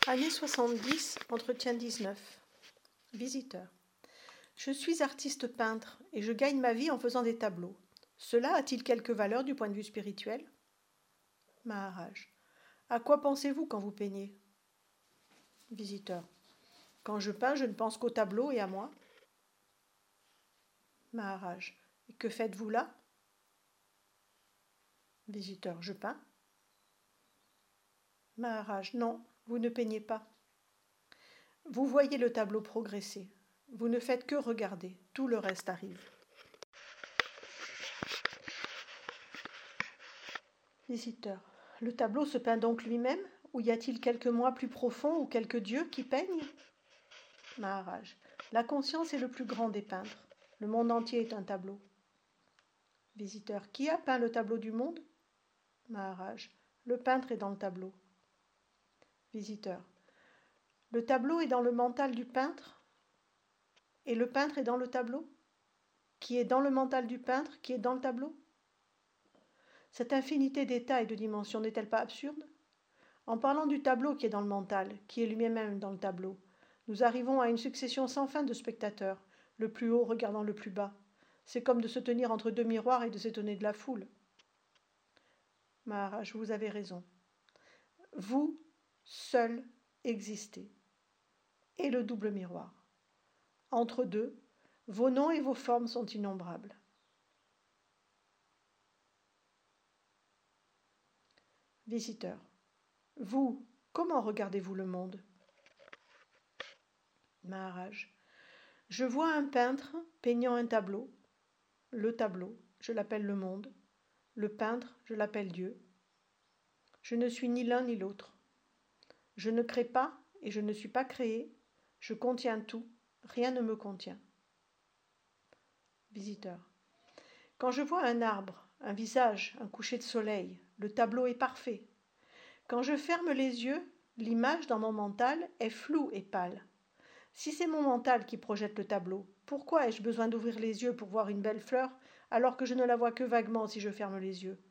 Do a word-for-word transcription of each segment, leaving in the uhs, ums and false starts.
Année soixante-dix, entretien dix-neuf. Visiteur. Je suis artiste peintre et je gagne ma vie en faisant des tableaux. Cela a-t-il quelque valeur du point de vue spirituel? Maharaj. À quoi pensez-vous quand vous peignez? Visiteur. Quand je peins, je ne pense qu'au tableau et à moi. Maharaj. Et que faites-vous là? Visiteur. Je peins. Maharaj. Non, vous ne peignez pas. Vous voyez le tableau progresser. Vous ne faites que regarder. Tout le reste arrive. Visiteur. Le tableau se peint donc lui-même, ou y a-t-il quelques moi plus profonds ou quelques dieux qui peignent? Maharaj. La conscience est le plus grand des peintres. Le monde entier est un tableau. Visiteur. Qui a peint le tableau du monde? Maharaj. Le peintre est dans le tableau. Visiteur. Le tableau est dans le mental du peintre et le peintre est dans le tableau? Qui est dans le mental du peintre, qui est dans le tableau? Cette infinité d'états et de dimensions n'est-elle pas absurde? En parlant du tableau qui est dans le mental, qui est lui-même dans le tableau, nous arrivons à une succession sans fin de spectateurs, le plus haut regardant le plus bas. C'est comme de se tenir entre deux miroirs et de s'étonner de la foule. Maharaj, vous avez raison. Vous, seul, existez. Et le double miroir. Entre deux, vos noms et vos formes sont innombrables. Visiteur. Vous, comment regardez-vous le monde? Maharaj. Je vois un peintre peignant un tableau. Le tableau, je l'appelle le monde. Le peintre, je l'appelle Dieu. Je ne suis ni l'un ni l'autre. Je ne crée pas et je ne suis pas créé. Je contiens tout. Rien ne me contient. Visiteur. Quand je vois un arbre, un visage, un coucher de soleil, le tableau est parfait. Quand je ferme les yeux, l'image dans mon mental est floue et pâle. Si c'est mon mental qui projette le tableau, pourquoi ai-je besoin d'ouvrir les yeux pour voir une belle fleur alors que je ne la vois que vaguement si je ferme les yeux?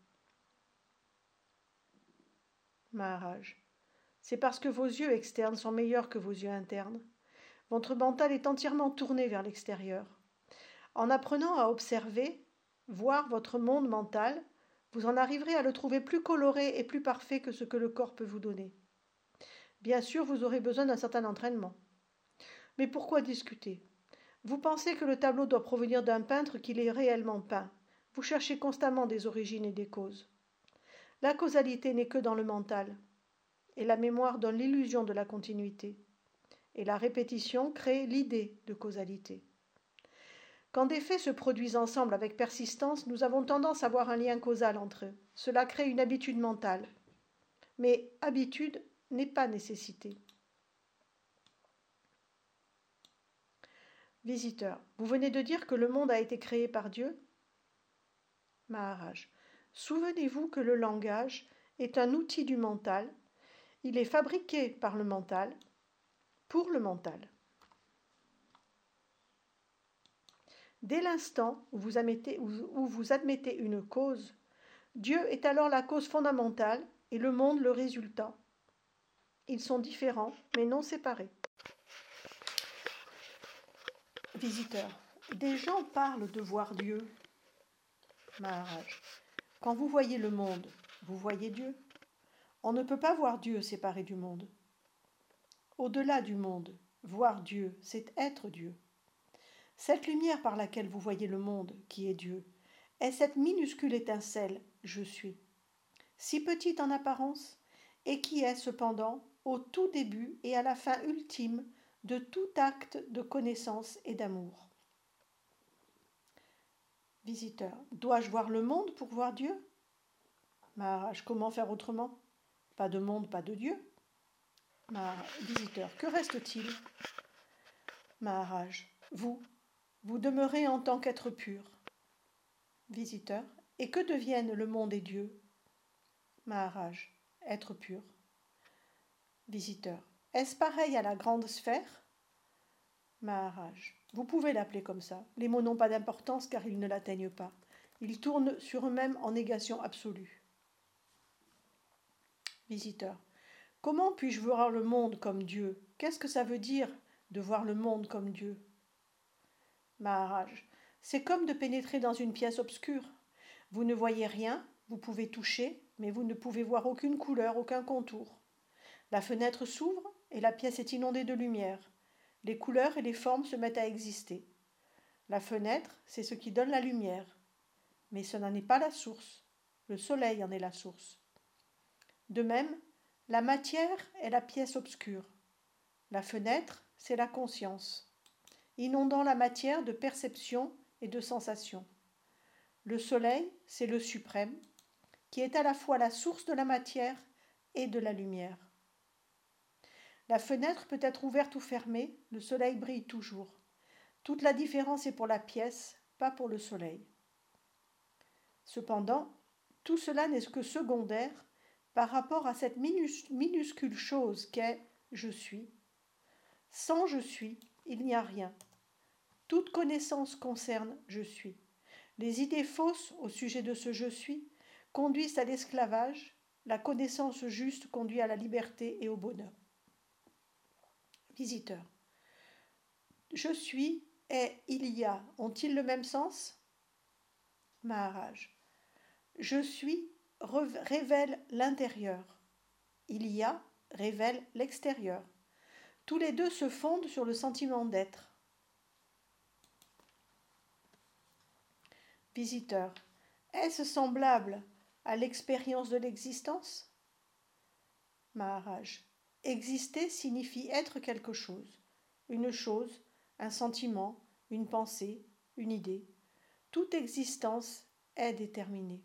Maharaj. C'est parce que vos yeux externes sont meilleurs que vos yeux internes. Votre mental est entièrement tourné vers l'extérieur. En apprenant à observer, voir votre monde mental, vous en arriverez à le trouver plus coloré et plus parfait que ce que le corps peut vous donner. Bien sûr, vous aurez besoin d'un certain entraînement. Mais pourquoi discuter? Vous pensez que le tableau doit provenir d'un peintre qui l'ait réellement peint. Vous cherchez constamment des origines et des causes. La causalité n'est que dans le mental, et la mémoire donne l'illusion de la continuité, et la répétition crée l'idée de causalité. Quand des faits se produisent ensemble avec persistance, nous avons tendance à voir un lien causal entre eux. Cela crée une habitude mentale. Mais habitude n'est pas nécessité. Visiteur. Vous venez de dire que le monde a été créé par Dieu? Maharaj. Souvenez-vous que le langage est un outil du mental. Il est fabriqué par le mental, pour le mental. Dès l'instant où vous admettez, où vous admettez une cause, Dieu est alors la cause fondamentale et le monde le résultat. Ils sont différents, mais non séparés. Visiteur. Des gens parlent de voir Dieu. Maharaj. Quand vous voyez le monde, vous voyez Dieu. On ne peut pas voir Dieu séparé du monde. Au-delà du monde, voir Dieu, c'est être Dieu. Cette lumière par laquelle vous voyez le monde, qui est Dieu, est cette minuscule étincelle « je suis », si petite en apparence, et qui est cependant au tout début et à la fin ultime de tout acte de connaissance et d'amour. Visiteur. Dois-je voir le monde pour voir Dieu? Maharaj. Comment faire autrement? Pas de monde, pas de Dieu. Maharaj. Visiteur. Que reste-t-il? Maharaj. Vous. Vous demeurez en tant qu'être pur. Visiteur. Et que deviennent le monde et Dieu? Maharaj. Être pur. Visiteur. Est-ce pareil à la grande sphère? Maharaj. Vous pouvez l'appeler comme ça. Les mots n'ont pas d'importance car ils ne l'atteignent pas. Ils tournent sur eux-mêmes en négation absolue. Visiteur. Comment puis-je voir le monde comme Dieu? Qu'est-ce que ça veut dire de voir le monde comme Dieu? Maharaj. C'est comme de pénétrer dans une pièce obscure. Vous ne voyez rien, vous pouvez toucher, mais vous ne pouvez voir aucune couleur, aucun contour. La fenêtre s'ouvre et la pièce est inondée de lumière. Les couleurs et les formes se mettent à exister. La fenêtre, c'est ce qui donne la lumière. Mais ce n'en est pas la source. Le soleil en est la source. De même, la matière est la pièce obscure. La fenêtre, c'est la conscience, inondant la matière de perceptions et de sensations. Le soleil, c'est le suprême, qui est à la fois la source de la matière et de la lumière. La fenêtre peut être ouverte ou fermée, le soleil brille toujours. Toute la différence est pour la pièce, pas pour le soleil. Cependant, tout cela n'est que secondaire par rapport à cette minus- minuscule chose qu'est « je suis ». Sans « je suis », il n'y a rien. Toute connaissance concerne « je suis ». Les idées fausses au sujet de ce « je suis » conduisent à l'esclavage, la connaissance juste conduit à la liberté et au bonheur. Visiteur. Je suis et il y a ont-ils le même sens? Maharaj. Je suis révèle l'intérieur. Il y a révèle l'extérieur. Tous les deux se fondent sur le sentiment d'être. Visiteur. Est-ce semblable à l'expérience de l'existence? Maharaj. Exister signifie être quelque chose. Une chose, un sentiment, une pensée, une idée. Toute existence est déterminée.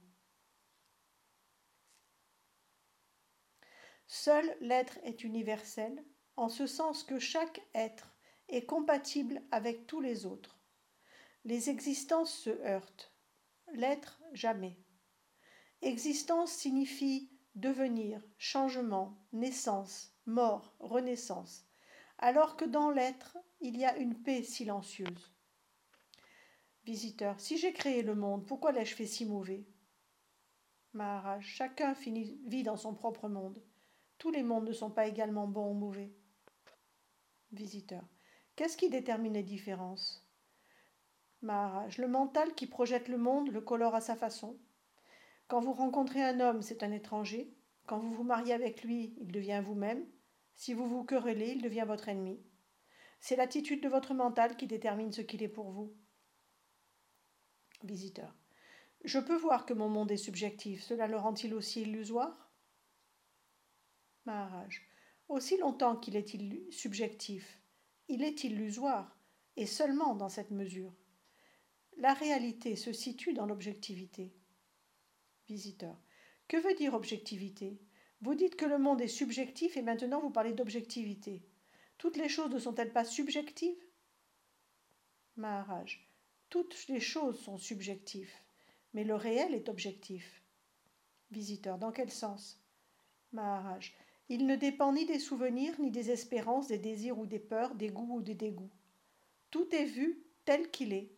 Seul l'être est universel, en ce sens que chaque être est compatible avec tous les autres. Les existences se heurtent, l'être jamais. Existence signifie devenir, changement, naissance, mort, renaissance, alors que dans l'être, il y a une paix silencieuse. Visiteur. Si j'ai créé le monde, pourquoi l'ai-je fait si mauvais? Maharaj. Chacun finit, vit dans son propre monde. Tous les mondes ne sont pas également bons ou mauvais. Visiteur. Qu'est-ce qui détermine les différences? Maharaj. Le mental qui projette le monde le colore à sa façon. Quand vous rencontrez un homme, c'est un étranger. Quand vous vous mariez avec lui, il devient vous-même. Si vous vous querellez, il devient votre ennemi. C'est l'attitude de votre mental qui détermine ce qu'il est pour vous. Visiteur. Je peux voir que mon monde est subjectif. Cela le rend-il aussi illusoire? Maharaj. Aussi longtemps qu'il est subjectif, il est illusoire, et seulement dans cette mesure. La réalité se situe dans l'objectivité. Visiteur. Que veut dire objectivité? Vous dites que le monde est subjectif et maintenant vous parlez d'objectivité. Toutes les choses ne sont-elles pas subjectives? Maharaj. Toutes les choses sont subjectives, mais le réel est objectif. Visiteur. Dans quel sens? Maharaj. Il ne dépend ni des souvenirs, ni des espérances, des désirs ou des peurs, des goûts ou des dégoûts. Tout est vu tel qu'il est.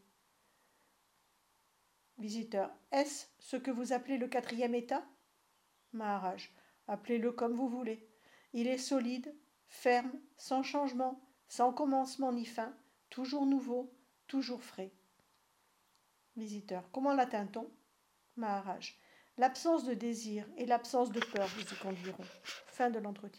Visiteur. Est-ce ce que vous appelez le quatrième état? Maharaj. Appelez-le comme vous voulez. Il est solide, ferme, sans changement, sans commencement ni fin, toujours nouveau, toujours frais. Visiteur. Comment l'atteint-on? Maharaj. L'absence de désir et l'absence de peur vous y conduiront. Fin de l'entretien.